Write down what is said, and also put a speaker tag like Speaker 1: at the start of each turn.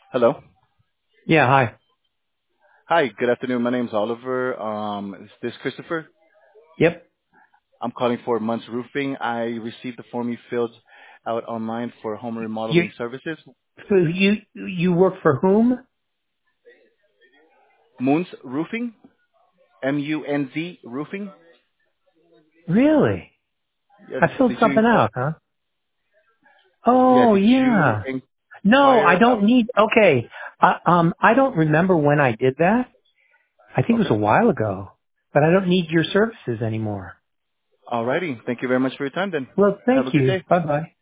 Speaker 1: Hello.
Speaker 2: Yeah, hi.
Speaker 1: Hi, good afternoon. My name's Oliver. Is this Christopher?
Speaker 2: Yep.
Speaker 1: I'm calling for Munz Roofing. I received the form you filled out online for home
Speaker 2: You
Speaker 1: remodeling services.
Speaker 2: you work for whom?
Speaker 1: Munz Roofing? M-U-N-Z Roofing?
Speaker 2: Really?
Speaker 1: Yes.
Speaker 2: I filled
Speaker 1: Did you,
Speaker 2: something out, huh?
Speaker 1: yeah,
Speaker 2: Oh,
Speaker 1: did you
Speaker 2: yeah. No, I
Speaker 1: inquire?
Speaker 2: don't need. Okay. I don't remember when I did that. I think it was
Speaker 1: Okay.
Speaker 2: a while ago. But I don't need your services anymore.
Speaker 1: Alrighty. Thank you very much for your time then.
Speaker 2: Well,
Speaker 1: Have a
Speaker 2: thank
Speaker 1: good
Speaker 2: you.
Speaker 1: day.
Speaker 2: Bye bye.